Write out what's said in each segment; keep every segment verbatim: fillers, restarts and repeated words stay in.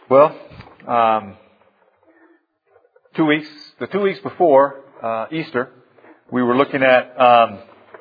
Well, um, two weeks, the two weeks before uh, Easter, we were looking at um,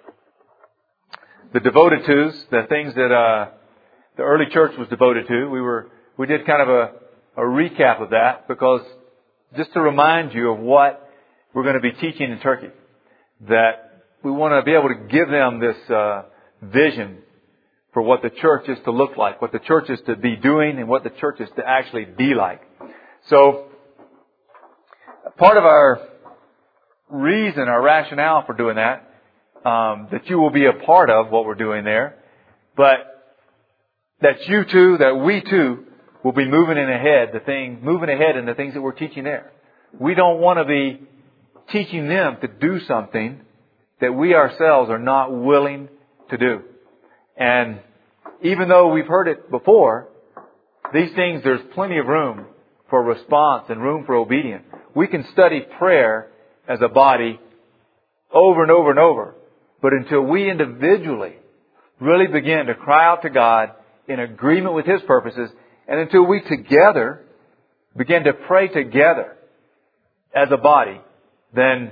the devoted tos, the things that uh, the early church was devoted to. We were we did kind of a, a recap of that because just to remind you of what we're going to be teaching in Turkey, that we want to be able to give them this uh, vision for what the church is to look like, what the church is to be doing, and what the church is to actually be like. So, part of our reason, our rationale for doing that, um, that you will be a part of what we're doing there, but that you too, that we too, will be moving in ahead, the thing, moving ahead in the things that we're teaching there. We don't want to be teaching them to do something that we ourselves are not willing to do. And even though we've heard it before, these things, there's plenty of room for response and room for obedience. We can study prayer as a body over and over and over. But until we individually really begin to cry out to God in agreement with His purposes, and until we together begin to pray together as a body, then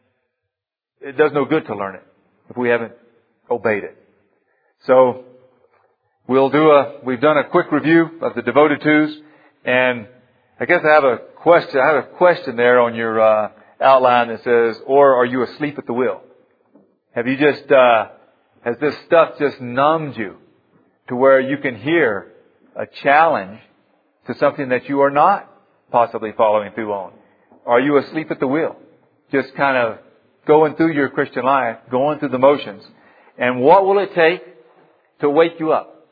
it does no good to learn it if we haven't obeyed it. So we'll do a, we've done a quick review of the devoted twos, and I guess I have a question, I have a question there on your uh, outline that says, or are you asleep at the wheel? Have you just, uh, has this stuff just numbed you to where you can hear a challenge to something that you are not possibly following through on? Are you asleep at the wheel? Just kind of going through your Christian life, going through the motions. And what will it take to wake you up?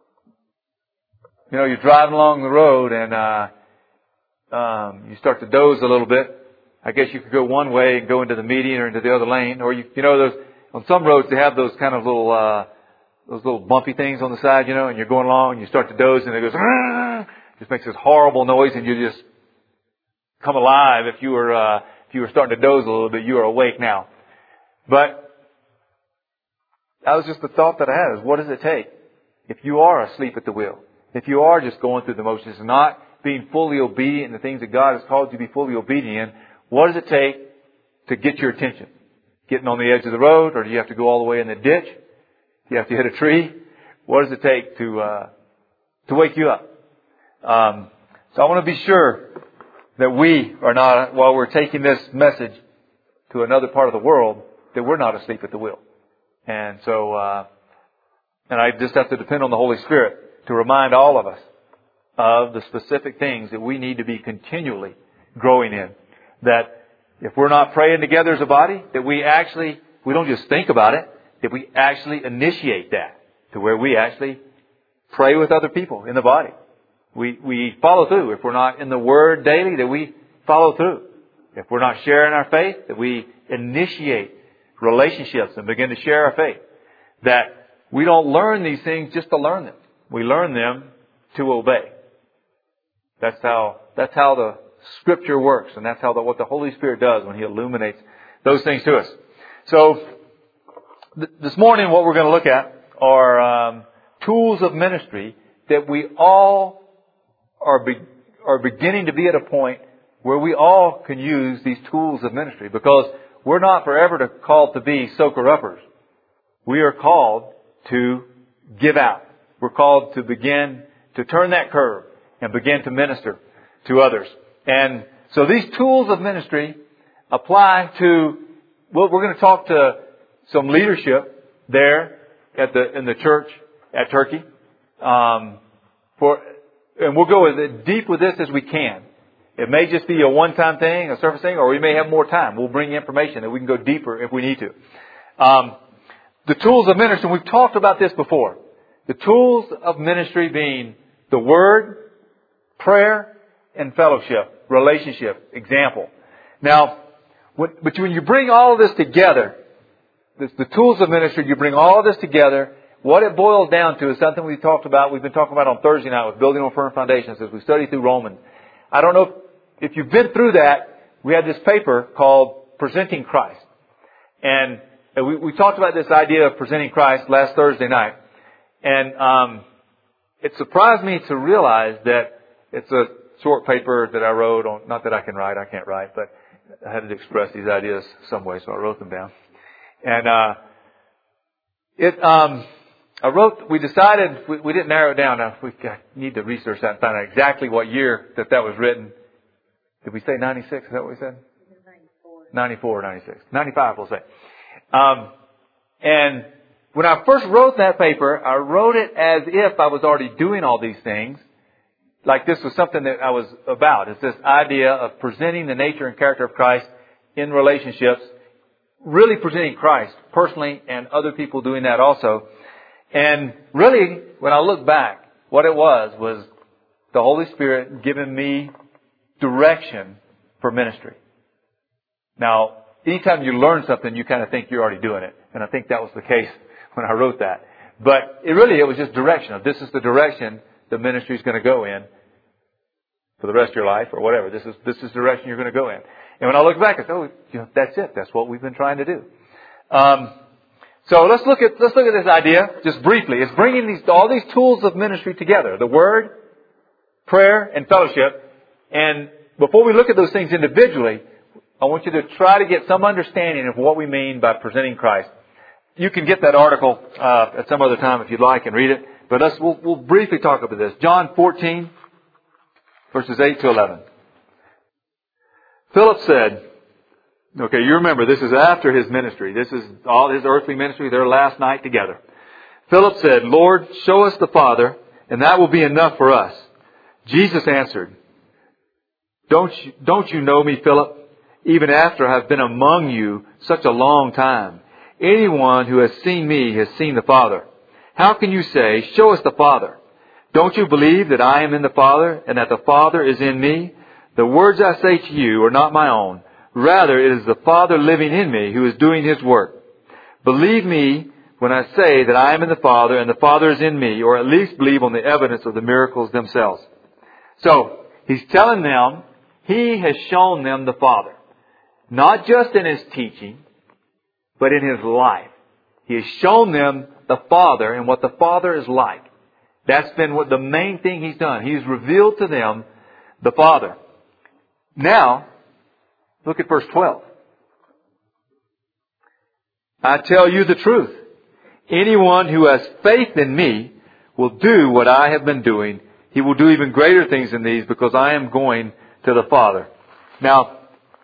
You know, you're driving along the road and uh, um, you start to doze a little bit. I guess you could go one way and go into the median or into the other lane, or you, you know, those on some roads they have those kind of little, uh, those little bumpy things on the side, you know, and you're going along and you start to doze and it goes, Argh! Just makes this horrible noise, and you just come alive. If you were, uh, if you were starting to doze a little bit, you are awake now. But that was just the thought that I had, is what does it take if you are asleep at the wheel? If you are just going through the motions and not being fully obedient in the things that God has called you to be fully obedient in, what does it take to get your attention? Getting on the edge of the road, or do you have to go all the way in the ditch? Do you have to hit a tree? What does it take to uh, to wake you up? Um, so I want to be sure that we are not, while we're taking this message to another part of the world, that we're not asleep at the wheel. And so, uh, and I just have to depend on the Holy Spirit to remind all of us of the specific things that we need to be continually growing in. That if we're not praying together as a body, that we actually, we don't just think about it, that we actually initiate that to where we actually pray with other people in the body. We, we follow through. If we're not in the Word daily, that we follow through. If we're not sharing our faith, that we initiate relationships and begin to share our faith. That we don't learn these things just to learn them. We learn them to obey. That's how, that's how the Scripture works, and that's how the, what the Holy Spirit does when He illuminates those things to us. So, th- this morning what we're going to look at are um, tools of ministry that we all are be- are beginning to be at a point where we all can use these tools of ministry, because we're not forever to, called to be soaker-uppers. We are called to give out. We're called to begin to turn that curve and begin to minister to others. And so these tools of ministry apply to, well, we're going to talk to some leadership there at the, in the church at Turkey. Um, for, and we'll go as deep with this as we can. It may just be a one-time thing, a surface thing, or we may have more time. We'll bring information that we can go deeper if we need to. Um, the tools of ministry, we've talked about this before. The tools of ministry being the Word, prayer, and fellowship, relationship, example. Now, when, but when you bring all of this together, this, the tools of ministry, you bring all of this together, what it boils down to is something we talked about, we've been talking about on Thursday night with Building on Firm Foundations as we study through Romans. I don't know if, if you've been through that. We had this paper called Presenting Christ. And we, we talked about this idea of presenting Christ last Thursday night. And um, it surprised me to realize that it's a short paper that I wrote on, not that I can write, I can't write, but I had to express these ideas some way, so I wrote them down. And, uh, it, um, I wrote, we decided, we, we didn't narrow it down. Now, we need to research that and find out exactly what year that that was written. Did we say ninety-six? Is that what we said? ninety-four. ninety-four or ninety-six. ninety-five, we'll say. Um, and when I first wrote that paper, I wrote it as if I was already doing all these things. Like this was something that I was about. It's this idea of presenting the nature and character of Christ in relationships. Really presenting Christ personally and other people doing that also. And really, when I look back, what it was, was the Holy Spirit giving me direction for ministry. Now, anytime you learn something, you kind of think you're already doing it. And I think that was the case when I wrote that. But it really, it was just direction of this is the direction the ministry is going to go in for the rest of your life or whatever. This is, this is the direction you're going to go in. And when I look back, I say, oh, you know, that's it. That's what we've been trying to do. Um, So let's look at let's look at this idea just briefly. It's bringing these all these tools of ministry together: the Word, prayer, and fellowship. And before we look at those things individually, I want you to try to get some understanding of what we mean by presenting Christ. You can get that article uh, at some other time if you'd like and read it. But let's we'll, we'll briefly talk about this. John fourteen, verses eight to eleven. Philip said. Okay, you remember, this is after his ministry. This is all his earthly ministry, their last night together. Philip said, Lord, show us the Father, and that will be enough for us. Jesus answered, Don't you, don't you know me, Philip? Even after I have been among you such a long time. Anyone who has seen me has seen the Father. How can you say, show us the Father? Don't you believe that I am in the Father, and that the Father is in me? The words I say to you are not my own. Rather, it is the Father living in me who is doing His work. Believe me when I say that I am in the Father and the Father is in me, or at least believe on the evidence of the miracles themselves. So, He's telling them He has shown them the Father. Not just in His teaching, but in His life. He has shown them the Father and what the Father is like. That's been what the main thing He's done. He's revealed to them the Father. Now, look at verse twelve. I tell you the truth. Anyone who has faith in me will do what I have been doing. He will do even greater things than these because I am going to the Father. Now,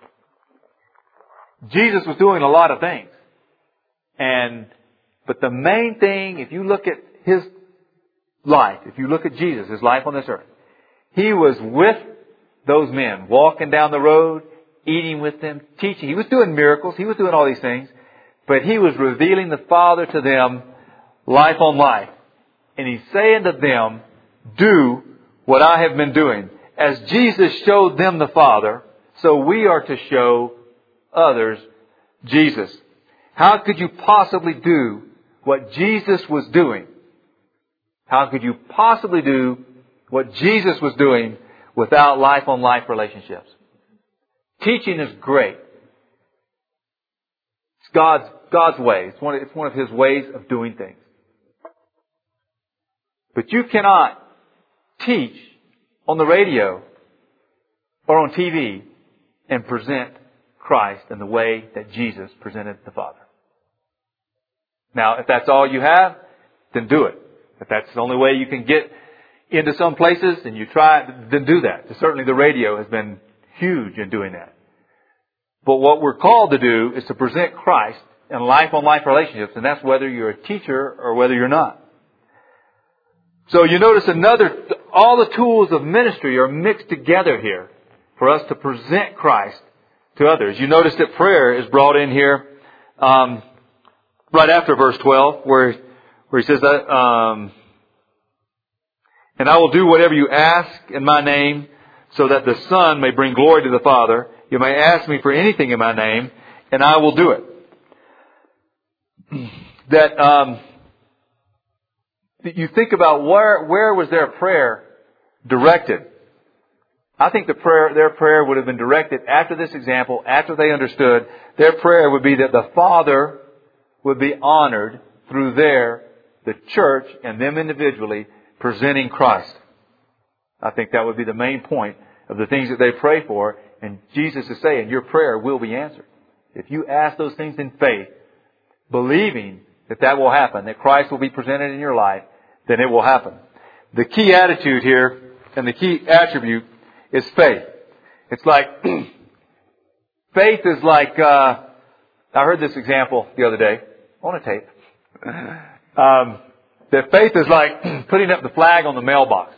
Jesus was doing a lot of things. And, but the main thing, if you look at His life, if you look at Jesus, His life on this earth, He was with those men, walking down the road, eating with them, teaching. He was doing miracles. He was doing all these things. But He was revealing the Father to them, life on life. And He's saying to them, do what I have been doing. As Jesus showed them the Father, so we are to show others Jesus. How could you possibly do what Jesus was doing? How could you possibly do what Jesus was doing without life-on-life relationships? Teaching is great. It's God's, God's way. It's one, of, it's one of His ways of doing things. But you cannot teach on the radio or on T V and present Christ in the way that Jesus presented the Father. Now, if that's all you have, then do it. If that's the only way you can get into some places and you try it, then do that. Certainly the radio has been huge in doing that. But what we're called to do is to present Christ in life-on-life relationships, and that's whether you're a teacher or whether you're not. So you notice another, all the tools of ministry are mixed together here for us to present Christ to others. You notice that prayer is brought in here um, right after verse twelve, where where He says that, um, and I will do whatever you ask in my name, so that the Son may bring glory to the Father. You may ask me for anything in my name, and I will do it. That um, you think about where where was their prayer directed? I think the prayer, their prayer would have been directed after this example, after they understood. Their prayer would be that the Father would be honored through their, the church and them individually presenting Christ. I think that would be the main point of the things that they pray for. And Jesus is saying, your prayer will be answered. If you ask those things in faith, believing that that will happen, that Christ will be presented in your life, then it will happen. The key attitude here and the key attribute is faith. It's like, faith is like, uh, I heard this example the other day on a tape. Um, that faith is like putting up the flag on the mailbox.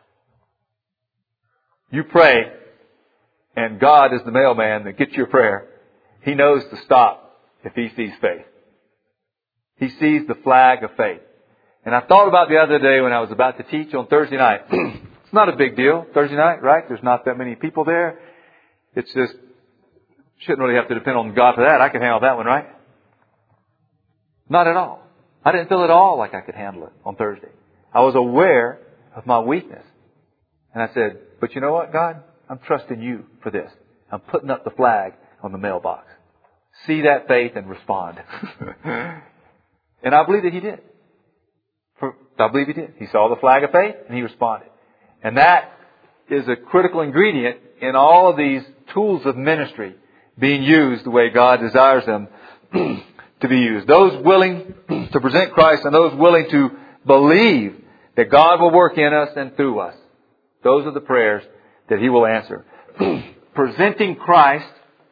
You pray, and God is the mailman that gets your prayer. He knows to stop if He sees faith. He sees the flag of faith. And I thought about the other day when I was about to teach on Thursday night. It's not a big deal, Thursday night, right? There's not that many people there. It's just, shouldn't really have to depend on God for that. I can handle that one, right? Not at all. I didn't feel at all like I could handle it on Thursday. I was aware of my weakness. And I said, but you know what, God? I'm trusting you for this. I'm putting up the flag on the mailbox. See that faith and respond. And I believe that He did. For, I believe He did. He saw the flag of faith and He responded. And that is a critical ingredient in all of these tools of ministry being used the way God desires them to be used. Those willing to present Christ and those willing to believe that God will work in us and through us. Those are the prayers that He will answer. Presenting Christ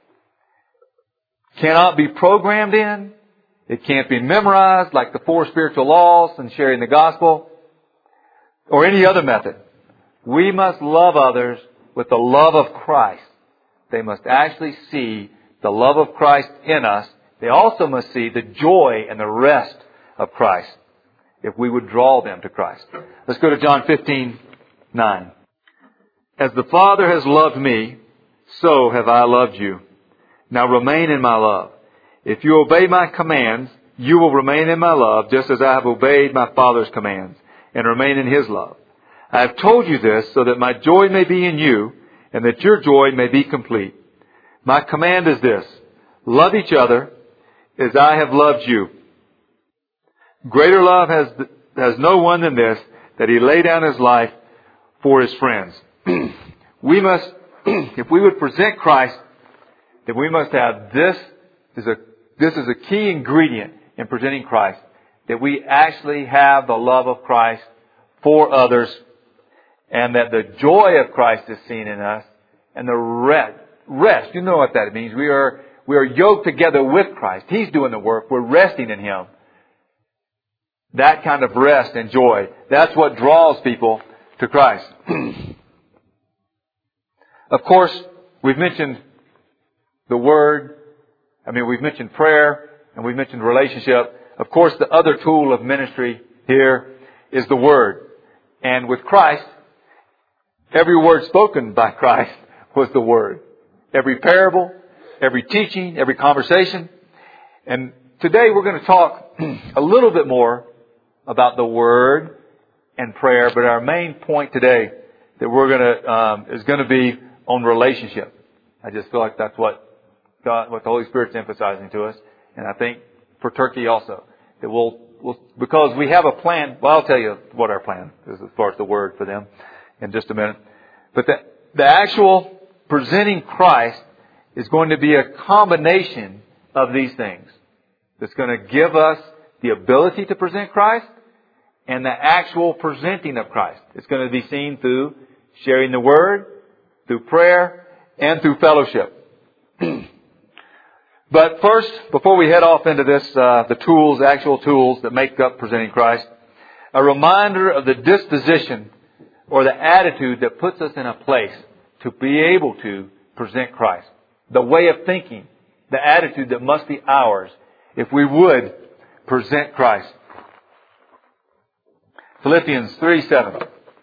cannot be programmed in. It can't be memorized like the four spiritual laws and sharing the gospel or any other method. We must love others with the love of Christ. They must actually see the love of Christ in us. They also must see the joy and the rest of Christ if we would draw them to Christ. Let's go to John fifteen nine. As the Father has loved me, so have I loved you. Now remain in my love. If you obey my commands, you will remain in my love, just as I have obeyed my Father's commands and remain in His love. I have told you this so that my joy may be in you and that your joy may be complete. My command is this: love each other as I have loved you. Greater love has, has no one than this, that He lay down His life for His friends. We must, if we would present Christ, then we must have this is a This is a key ingredient in presenting Christ, that we actually have the love of Christ for others, and that the joy of Christ is seen in us, and the rest, rest, you know what that means. We are, we are yoked together with Christ. He's doing the work. We're resting in Him. That kind of rest and joy, that's what draws people to Christ. Of course, we've mentioned the Word. I mean, we've mentioned prayer and we've mentioned relationship. Of course, the other tool of ministry here is the Word. And with Christ, every word spoken by Christ was the Word. Every parable, every teaching, every conversation. And today we're going to talk a little bit more about the Word and prayer. But our main point today that we're going to um, is going to be on relationship. I just feel like that's what God, what the Holy Spirit's emphasizing to us, and I think for Turkey also, that we'll, we'll, because we have a plan. Well, I'll tell you what our plan is as far as the Word for them in just a minute. But the, the actual presenting Christ is going to be a combination of these things. That's going to give us the ability to present Christ and the actual presenting of Christ. It's going to be seen through sharing the Word, through prayer, and through fellowship. But first, before we head off into this, uh, the tools, the actual tools that make up presenting Christ, a reminder of the disposition or the attitude that puts us in a place to be able to present Christ. The way of thinking, the attitude that must be ours if we would present Christ. Philippians three seven.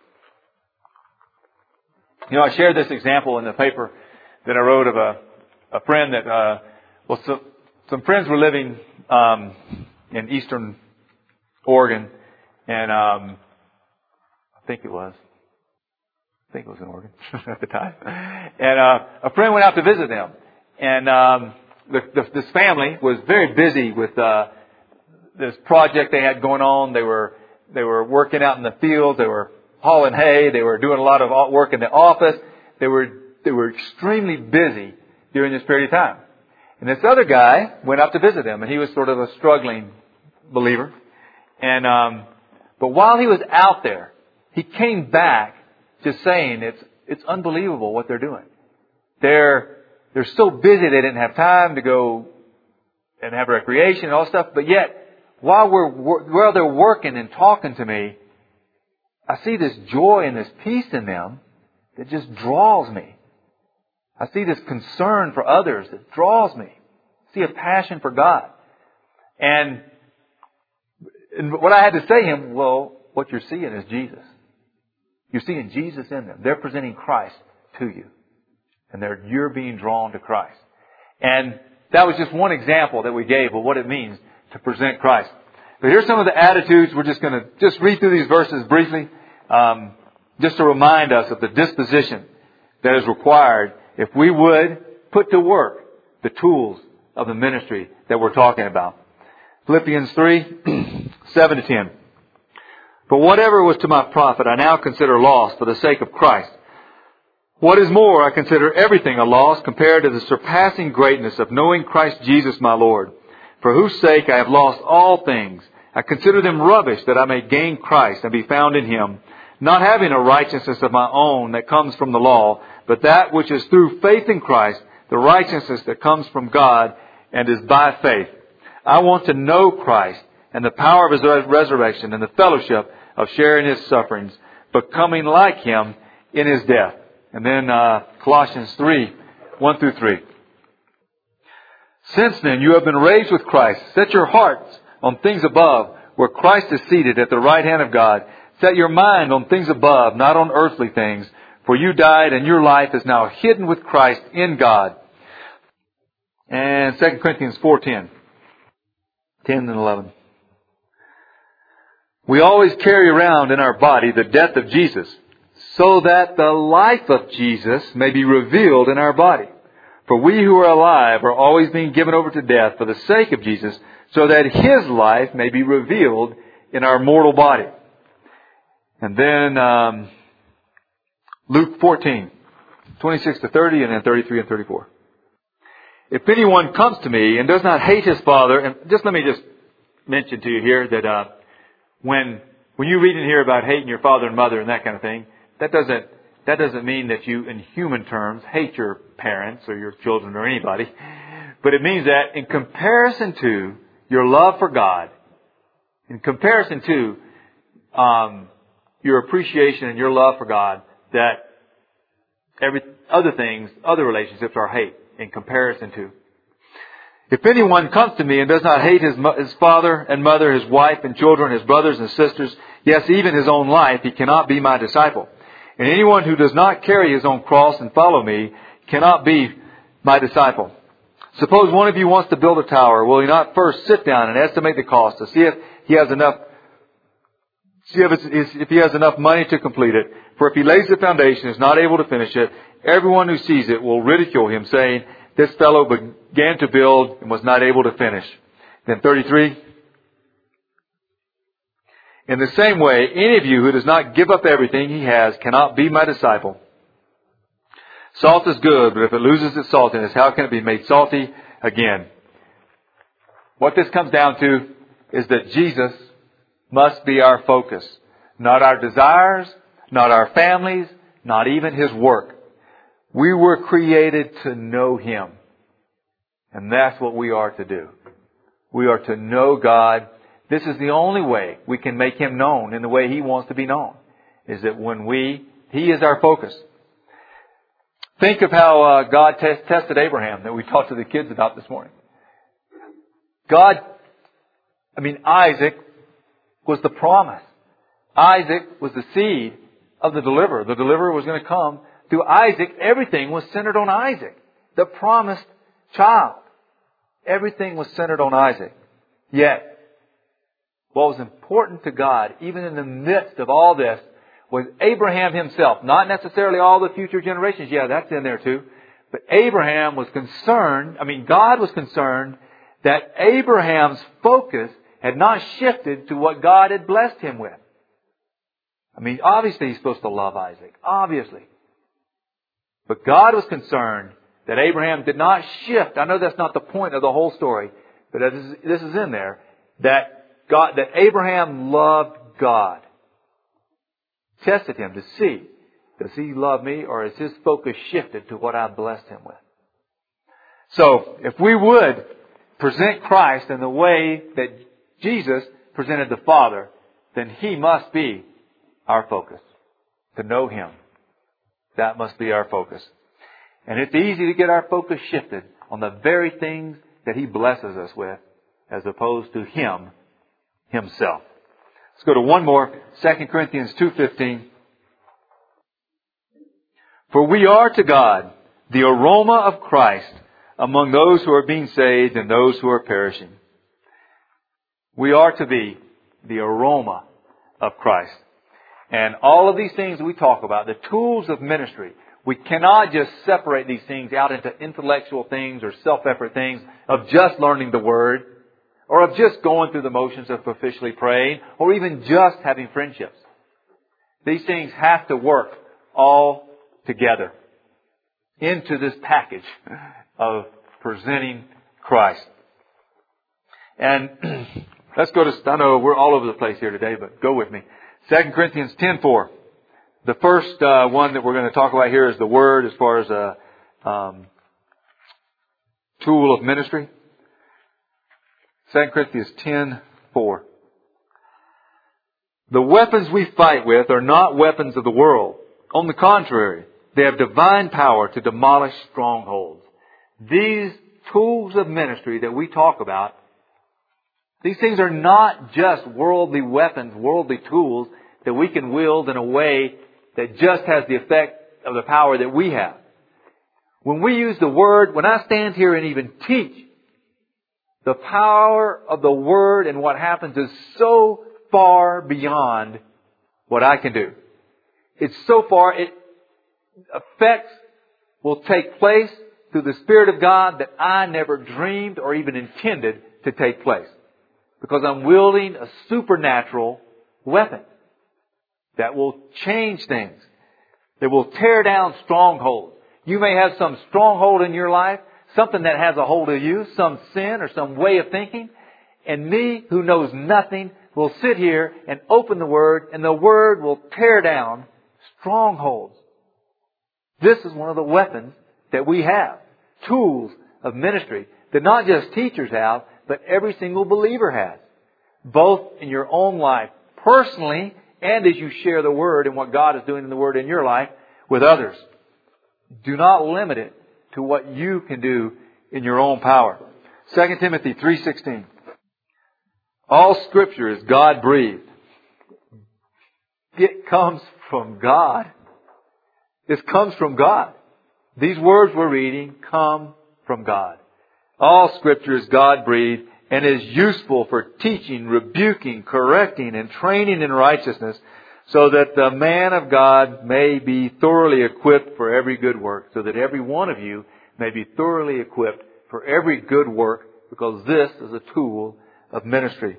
You know, I shared this example in the paper that I wrote of a, a friend that... Uh, Well, so, some friends were living um, in eastern Oregon, and um, I think it was, I think it was in Oregon at the time. And uh, a friend went out to visit them, and um, the, the, this family was very busy with uh, this project they had going on. They were they were working out in the fields. They were hauling hay. They were doing a lot of work in the office. They were, they were extremely busy during this period of time. And this other guy went up to visit them, and he was sort of a struggling believer. And, um, but while he was out there, he came back just saying it's, it's unbelievable what they're doing. They're, they're so busy they didn't have time to go and have recreation and all stuff, but yet, while we're, while they're working and talking to me, I see this joy and this peace in them that just draws me. I see this concern for others that draws me. I see a passion for God. And, and what I had to say to him, well, what you're seeing is Jesus. You're seeing Jesus in them. They're presenting Christ to you. And they're, you're being drawn to Christ. And that was just one example that we gave of what it means to present Christ. But here's some of the attitudes. We're just going to just read through these verses briefly, um, just to remind us of the disposition that is required if we would put to work the tools of the ministry that we're talking about. Philippians three, seven to ten. But whatever was to my profit, I now consider loss for the sake of Christ. What is more, I consider everything a loss compared to the surpassing greatness of knowing Christ Jesus my Lord, for whose sake I have lost all things. I consider them rubbish that I may gain Christ and be found in Him, not having a righteousness of my own that comes from the law, but that which is through faith in Christ, the righteousness that comes from God and is by faith. I want to know Christ and the power of His resurrection and the fellowship of sharing His sufferings, becoming like Him in His death. And then uh, Colossians three, one through three. Since then you have been raised with Christ. Set your hearts on things above, where Christ is seated at the right hand of God. Set your mind on things above, not on earthly things. For you died, and your life is now hidden with Christ in God. And Second Corinthians four ten. ten and eleven. We always carry around in our body the death of Jesus, so that the life of Jesus may be revealed in our body. For we who are alive are always being given over to death for the sake of Jesus, so that His life may be revealed in our mortal body. And then um, Luke fourteen, twenty-six to thirty, and then thirty-three and thirty-four. If anyone comes to me and does not hate his father, and just let me just mention to you here that uh, when when you read in here about hating your father and mother and that kind of thing, that doesn't that doesn't mean that you, in human terms, hate your parents or your children or anybody. But it means that in comparison to your love for God, in comparison to um, your appreciation and your love for God, that every other things, other relationships are hate in comparison to. If anyone comes to me and does not hate his, his father and mother, his wife and children, his brothers and sisters, yes, even his own life, he cannot be my disciple. And anyone who does not carry his own cross and follow me cannot be my disciple. Suppose one of you wants to build a tower. Will he not first sit down and estimate the cost to see if he has enough, see if, it's, if he has enough money to complete it? For if he lays the foundation and is not able to finish it, everyone who sees it will ridicule him, saying, this fellow began to build and was not able to finish. Then thirty-three. In the same way, any of you who does not give up everything he has cannot be my disciple. Salt is good, but if it loses its saltiness, how can it be made salty again? What this comes down to is that Jesus must be our focus. Not our desires, not our families, not even His work. We were created to know Him. And that's what we are to do. We are to know God. This is the only way we can make Him known in the way He wants to be known. Is that when we, He is our focus. Think of how uh, God test, tested Abraham that we talked to the kids about this morning. God, I mean Isaac was the promise. Isaac was the seed of the deliverer. The deliverer was going to come through Isaac. Everything was centered on Isaac, the promised child. Everything was centered on Isaac. Yet, what was important to God, even in the midst of all this, was Abraham himself. Not necessarily all the future generations. Yeah, that's in there too. But Abraham was concerned, I mean, God was concerned that Abraham's focus had not shifted to what God had blessed him with. I mean, obviously he's supposed to love Isaac. Obviously. But God was concerned that Abraham did not shift. I know that's not the point of the whole story, but this is, this is in there. That God, that Abraham loved God. Tested him to see, does he love me, or is his focus shifted to what I blessed him with? So, if we would present Christ in the way that Jesus presented the Father, then He must be our focus. To know Him. That must be our focus. And it's easy to get our focus shifted on the very things that He blesses us with, as opposed to Him Himself. Let's go to one more. Second Corinthians two fifteen. For we are to God the aroma of Christ among those who are being saved and those who are perishing. We are to be the aroma of Christ. And all of these things we talk about, the tools of ministry, we cannot just separate these things out into intellectual things or self-effort things of just learning the Word, or of just going through the motions of officially praying, or even just having friendships. These things have to work all together into this package of presenting Christ. And let's go to, I know we're all over the place here today, but go with me. Second Corinthians ten four. The first uh, one that we're going to talk about here is the Word as far as a um, tool of ministry. Second Corinthians ten four. The weapons we fight with are not weapons of the world. On the contrary, they have divine power to demolish strongholds. These tools of ministry that we talk about, these things are not just worldly weapons, worldly tools that we can wield in a way that just has the effect of the power that we have. When we use the Word, when I stand here and even teach, the power of the Word and what happens is so far beyond what I can do. It's so far, it effects will take place through the Spirit of God that I never dreamed or even intended to take place. Because I'm wielding a supernatural weapon that will change things, that will tear down strongholds. You may have some stronghold in your life, something that has a hold of you, some sin or some way of thinking, and me, who knows nothing, will sit here and open the Word, and the Word will tear down strongholds. This is one of the weapons that we have. Tools of ministry that not just teachers have, but every single believer has. Both in your own life, personally, and as you share the Word and what God is doing in the Word in your life with others. Do not limit it to what you can do in your own power. Second Timothy three sixteen. All Scripture is God-breathed. It comes from God. It comes from God. These words we're reading come from God. All Scripture is God-breathed and is useful for teaching, rebuking, correcting, and training in righteousness, so that the man of God may be thoroughly equipped for every good work. So that every one of you may be thoroughly equipped for every good work, because this is a tool of ministry.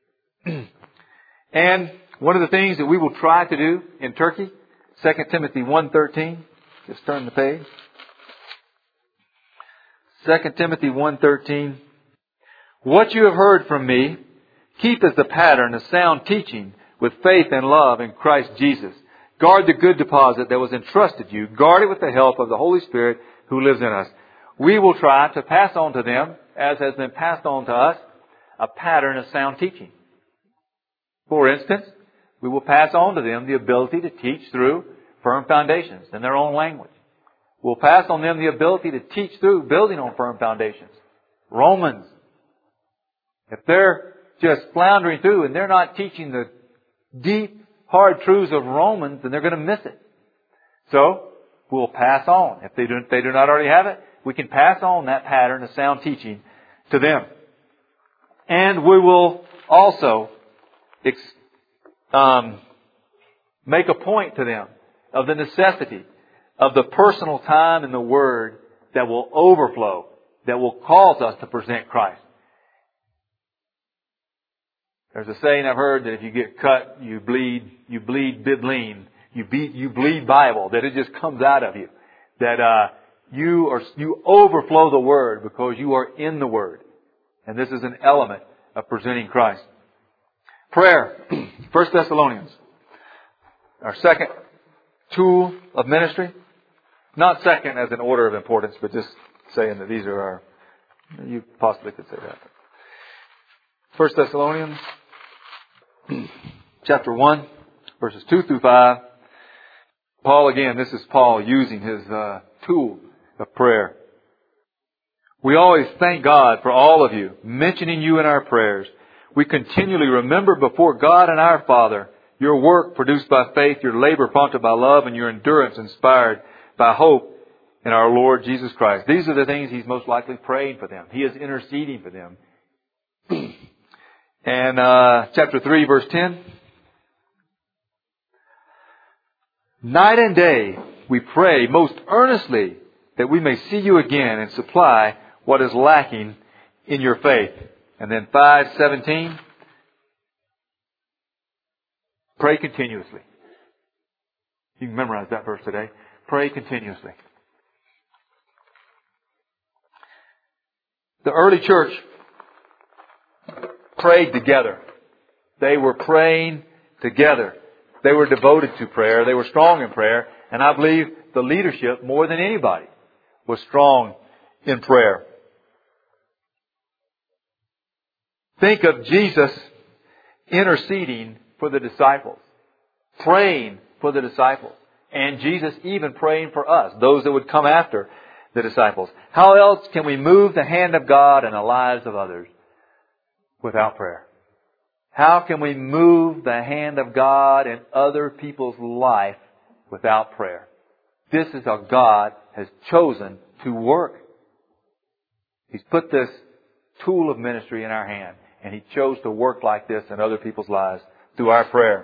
And one of the things that we will try to do in Turkey, Second Timothy one thirteen. Just turn the page. Second Timothy one thirteen. What you have heard from me, keep as the pattern of sound teaching with faith and love in Christ Jesus. Guard the good deposit that was entrusted you. Guard it with the help of the Holy Spirit who lives in us. We will try to pass on to them, as has been passed on to us, a pattern of sound teaching. For instance, we will pass on to them the ability to teach through firm foundations in their own language. We'll pass on them the ability to teach through building on firm foundations. Romans. If they're just floundering through and they're not teaching the deep, hard truths of Romans, then they're going to miss it. So, we'll pass on. If they do, if they do not already have it, we can pass on that pattern of sound teaching to them. And we will also ex, um, make a point to them of the necessity of the personal time in the Word that will overflow, that will cause us to present Christ. There's a saying I've heard that if you get cut, you bleed, you bleed bibline, you beat, you bleed Bible, that it just comes out of you. That, uh, you are, you overflow the Word because you are in the Word. And this is an element of presenting Christ. Prayer. First Thessalonians. Our second tool of ministry. Not second as an order of importance, but just saying that these are our, you possibly could say that. First Thessalonians, chapter one, verses two through five. Paul, again, this is Paul using his uh, tool of prayer. We always thank God for all of you, mentioning you in our prayers. We continually remember before God and our Father your work produced by faith, your labor prompted by love, and your endurance inspired by hope in our Lord Jesus Christ. These are the things he's most likely praying for them. He is interceding for them. And uh, chapter three, verse ten. Night and day we pray most earnestly that we may see you again and supply what is lacking in your faith. And then five seventeen. Pray continuously. You can memorize that verse today. Pray continuously. The early church prayed together. They were praying together. They were devoted to prayer. They were strong in prayer. And I believe the leadership, more than anybody, was strong in prayer. Think of Jesus interceding for the disciples, praying for the disciples, and Jesus even praying for us, those that would come after the disciples. How else can we move the hand of God in the lives of others without prayer? How can we move the hand of God in other people's life without prayer? This is how God has chosen to work. He's put this tool of ministry in our hand, and He chose to work like this in other people's lives through our prayer.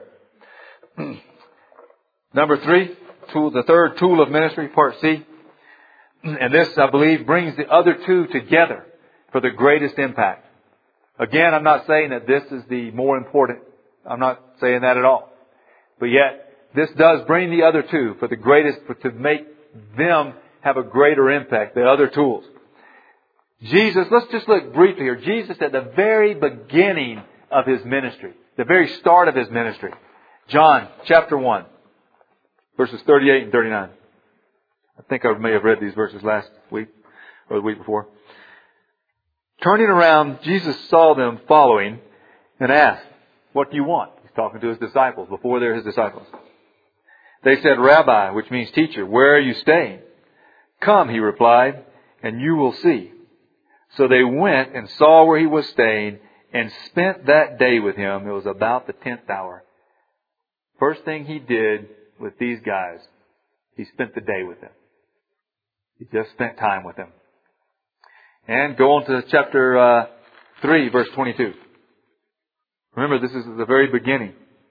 Number three, tool, the third tool of ministry, part C. And this, I believe, brings the other two together for the greatest impact. Again, I'm not saying that this is the more important. I'm not saying that at all. But yet, this does bring the other two for the greatest, for, to make them have a greater impact than other tools. Jesus, let's just look briefly here. Jesus at the very beginning of His ministry, the very start of His ministry. John chapter one, verses thirty-eight and thirty-nine. I think I may have read these verses last week or the week before. Turning around, Jesus saw them following and asked, "What do you want?" He's talking to His disciples before they're His disciples. They said, "Rabbi," which means teacher, "where are you staying?" "Come," He replied, "and you will see." So they went and saw where He was staying and spent that day with Him. It was about the tenth hour. First thing He did with these guys, He spent the day with them. He just spent time with them. And go on to chapter uh, three, verse twenty-two. Remember, this is the very beginning.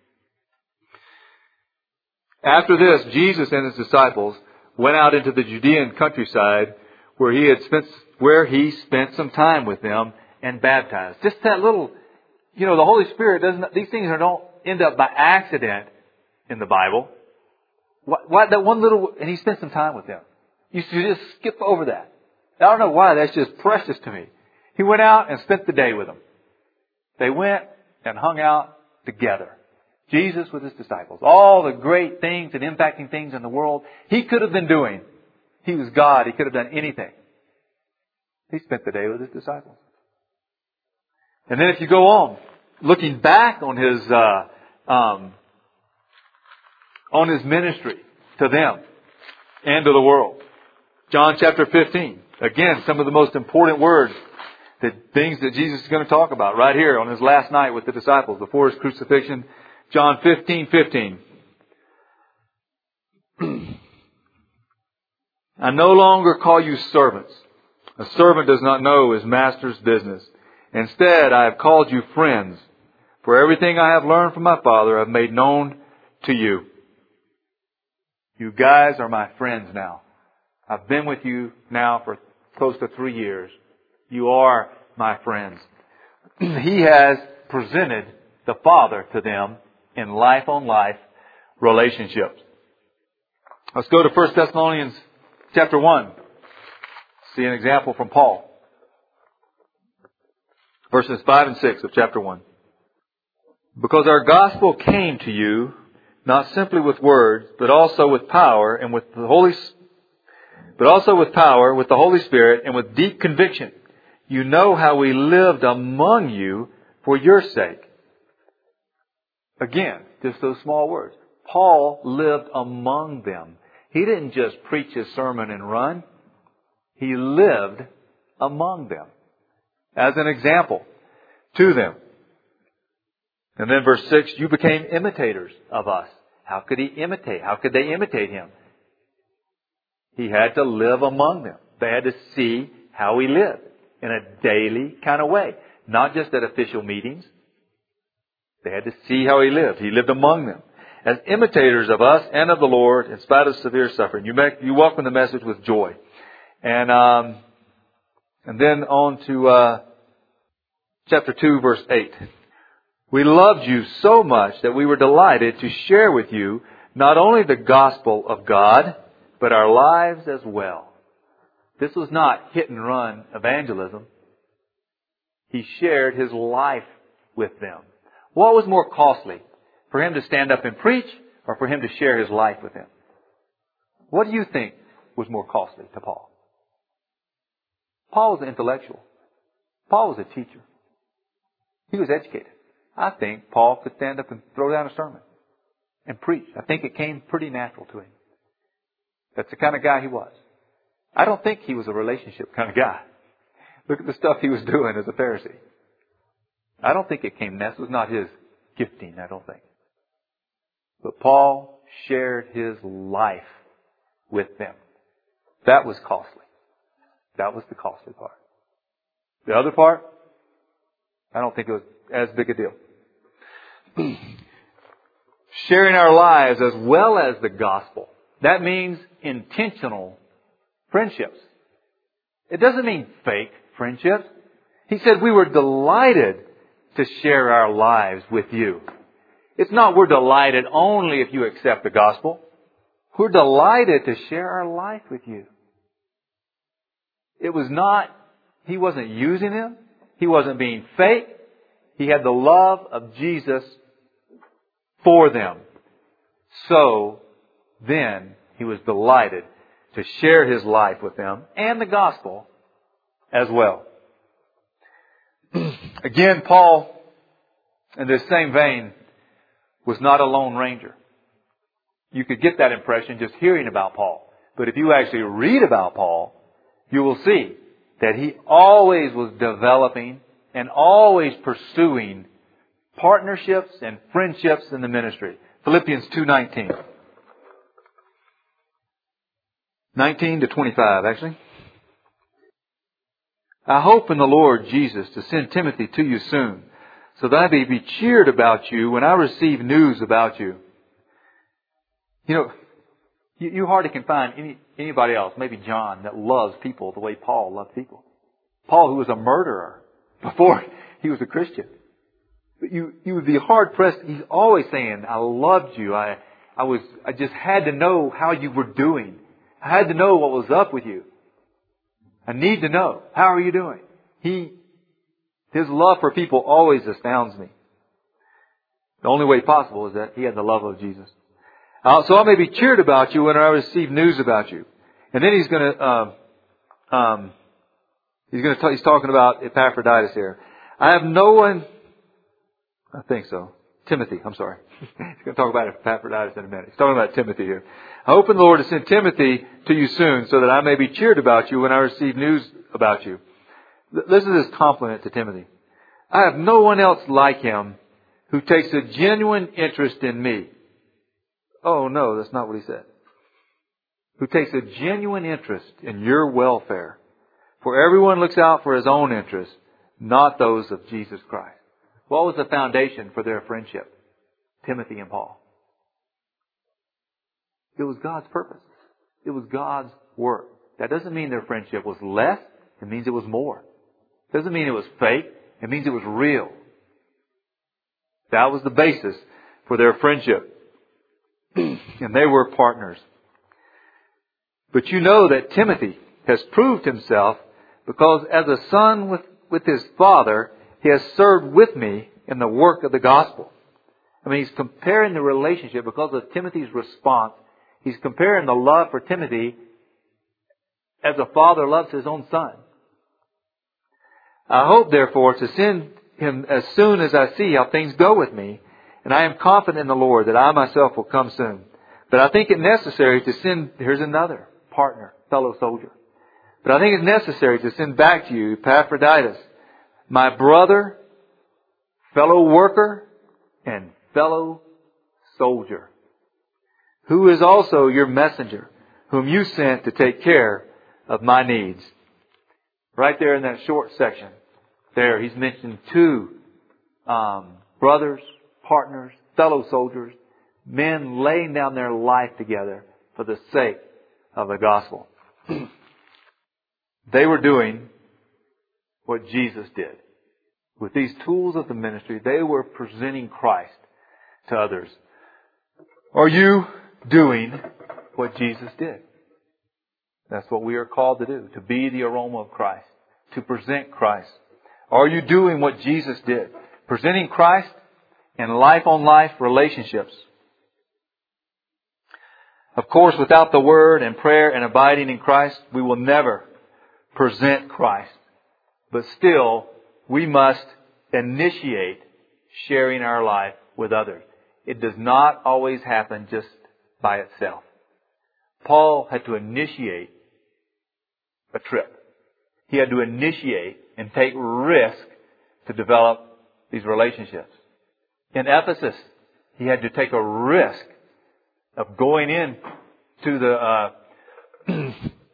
After this, Jesus and His disciples went out into the Judean countryside where He had spent, where He spent some time with them and baptized. Just that little, you know, the Holy Spirit doesn't, these things don't end up by accident in the Bible. What, what, that one little, and He spent some time with them. You should just skip over that. I don't know why, that's just precious to me. He went out and spent the day with them. They went and hung out together. Jesus with His disciples. All the great things and impacting things in the world He could have been doing. He was God. He could have done anything. He spent the day with His disciples. And then if you go on, looking back on His, uh, um, on His ministry to them and to the world. John chapter fifteen. Again, some of the most important words, the things that Jesus is going to talk about right here on His last night with the disciples before His crucifixion. John fifteen fifteen. I no longer call you servants. A servant does not know his master's business. Instead, I have called you friends. For everything I have learned from my Father, I have made known to you. You guys are my friends now. I've been with you now for close to three years. You are my friends. He has presented the Father to them in life-on-life relationships. Let's go to First Thessalonians chapter one. See an example from Paul. Verses five and six of chapter one. Because our gospel came to you, not simply with words, but also with power and with the Holy, but also with power, with the Holy Spirit, and with deep conviction. You know how we lived among you for your sake. Again, just those small words. Paul lived among them. He didn't just preach his sermon and run. He lived among them as an example to them. And then verse six, you became imitators of us. How could he imitate? How could they imitate him? He had to live among them. They had to see how he lived in a daily kind of way. Not just at official meetings. They had to see how he lived. He lived among them. As imitators of us and of the Lord in spite of severe suffering. You make, you welcome the message with joy. And, um, and then on to, uh, chapter two, verse eight. We loved you so much that we were delighted to share with you not only the gospel of God, but our lives as well. This was not hit and run evangelism. He shared his life with them. What was more costly? For him to stand up and preach or for him to share his life with them? What do you think was more costly to Paul? Paul was an intellectual. Paul was a teacher. He was educated. I think Paul could stand up and throw down a sermon and preach. I think it came pretty natural to him. That's the kind of guy he was. I don't think he was a relationship kind of guy. Look at the stuff he was doing as a Pharisee. I don't think it came natural. It was not his gifting, I don't think. But Paul shared his life with them. That was costly. That was the costly part. The other part, I don't think it was as big a deal. Sharing our lives as well as the gospel. That means intentional friendships. It doesn't mean fake friendships. He said we were delighted to share our lives with you. It's not we're delighted only if you accept the gospel. We're delighted to share our life with you. It was not, he wasn't using them. He wasn't being fake. He had the love of Jesus for them. So then he was delighted to share his life with them and the gospel as well. Again, Paul, in this same vein, was not a lone ranger. You could get that impression just hearing about Paul. But if you actually read about Paul, you will see that he always was developing and always pursuing partnerships and friendships in the ministry. Philippians two nineteen. nineteen to twenty-five, actually. I hope in the Lord Jesus to send Timothy to you soon, so that I may be cheered about you when I receive news about you. You know, you, you hardly can find any, anybody else, maybe John, that loves people the way Paul loved people. Paul, who was a murderer before he was a Christian. But you, you would be hard pressed. He's always saying, I loved you. I, I was, I just had to know how you were doing. I had to know what was up with you. I need to know. How are you doing? He, his love for people always astounds me. The only way possible is that he had the love of Jesus. Uh, so I may be cheered about you when I receive news about you. And then he's going to, um, um, he's going to, he's talking about Epaphroditus here. I have no one, I think so. Timothy, I'm sorry. He's going to talk about Epaphroditus in a minute. He's talking about Timothy here. I hope in the Lord to send Timothy to you soon so that I may be cheered about you when I receive news about you. This is his compliment to Timothy. I have no one else like him who takes a genuine interest in me. Oh no, that's not what he said. Who takes a genuine interest in your welfare. For everyone looks out for his own interests, not those of Jesus Christ. What was the foundation for their friendship? Timothy and Paul. It was God's purpose. It was God's work. That doesn't mean their friendship was less. It means it was more. It doesn't mean it was fake. It means it was real. That was the basis for their friendship. And they were partners. But you know that Timothy has proved himself, because as a son with, with his father, he has served with me in the work of the gospel. I mean, he's comparing the relationship because of Timothy's response. He's comparing the love for Timothy as a father loves his own son. I hope, therefore, to send him as soon as I see how things go with me, and I am confident in the Lord that I myself will come soon. But I think it necessary to send, here's another partner, fellow soldier. But I think it's necessary to send back to you Epaphroditus, my brother, fellow worker, and fellow soldier, who is also your messenger, whom you sent to take care of my needs. Right there in that short section, there he's mentioned two um, brothers, partners, fellow soldiers, men laying down their life together for the sake of the gospel. They were doing what Jesus did. With these tools of the ministry, they were presenting Christ to others. Are you doing what Jesus did? That's what we are called to do, to be the aroma of Christ, to present Christ. Are you doing what Jesus did? Presenting Christ in life-on-life relationships. Of course, without the Word and prayer and abiding in Christ, we will never present Christ. But still, we must initiate sharing our life with others. It does not always happen just by itself. Paul had to initiate a trip. He had to initiate and take risk to develop these relationships. In Ephesus, he had to take a risk of going in to the, uh,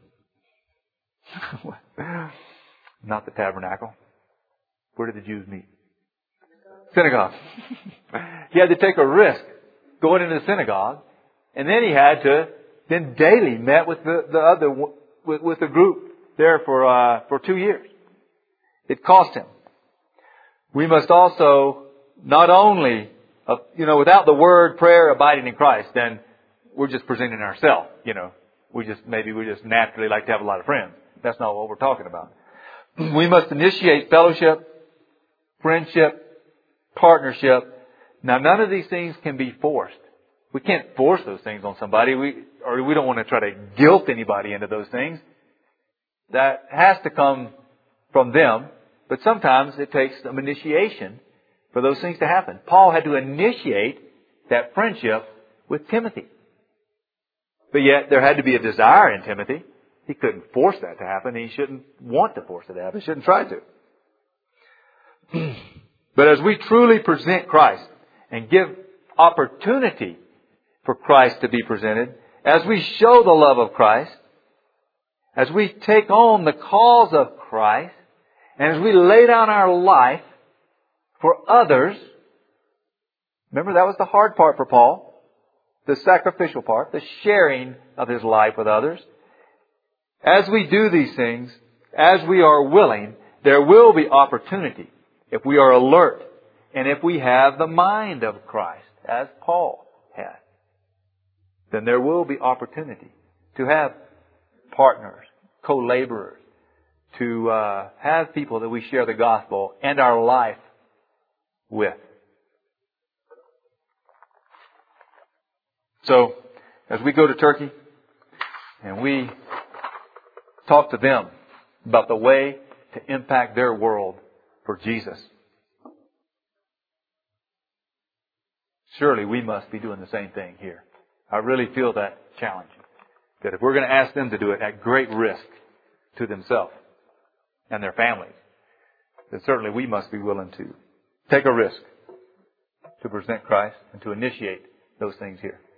not the tabernacle. Where did the Jews meet? Synagogue. He had to take a risk going into the synagogue, and then he had to then daily met with the, the other with, with the group there for uh, for two years. It cost him. We must also not only, uh, you know, without the word, prayer, abiding in Christ, then we're just presenting ourselves. You know, we just maybe we just naturally like to have a lot of friends. That's not what we're talking about. We must initiate fellowship, friendship, partnership. Now, none of these things can be forced. We can't force those things on somebody. We or we don't want to try to guilt anybody into those things. That has to come from them. But sometimes it takes some initiation for those things to happen. Paul had to initiate that friendship with Timothy. But yet there had to be a desire in Timothy. He couldn't force that to happen. He shouldn't want to force it to happen. He shouldn't try to. But as we truly present Christ and give opportunity for Christ to be presented, as we show the love of Christ, as we take on the cause of Christ, and as we lay down our life for others, remember that was the hard part for Paul, the sacrificial part, the sharing of his life with others. As we do these things, as we are willing, there will be opportunity if we are alert and if we have the mind of Christ, as Paul had. Then there will be opportunity to have partners, co-laborers, to uh, have people that we share the gospel and our life with. So, as we go to Turkey and we talk to them about the way to impact their world for Jesus, surely we must be doing the same thing here. I really feel that challenge. That if we're going to ask them to do it at great risk to themselves and their families, then certainly we must be willing to take a risk to present Christ and to initiate those things here.